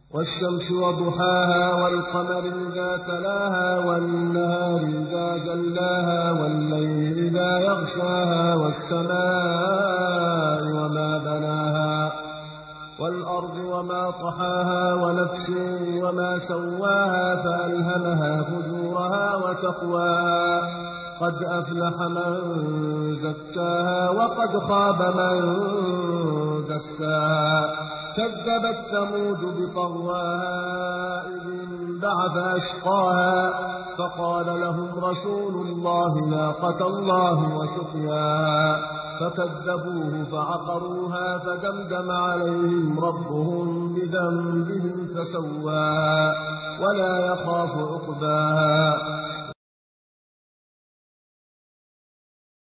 والشمس وضحاها والقمر إذا تلاها والنهار إذا جلاها والليل إذا يغشاها والسماء وما بناها والأرض وما طحاها ونفس وما سواها فألهمها فجورها وتقواها قد أفلح من زكاها وقد خاب من دساها كذبت ثمود بطغواها إذ انبعث أشقاها فقال لهم رسول الله ناقة الله وسقياها فكذبوه فعقروها فدمدم عليهم ربهم بذنبهم فسواها ولا يخاف عقباها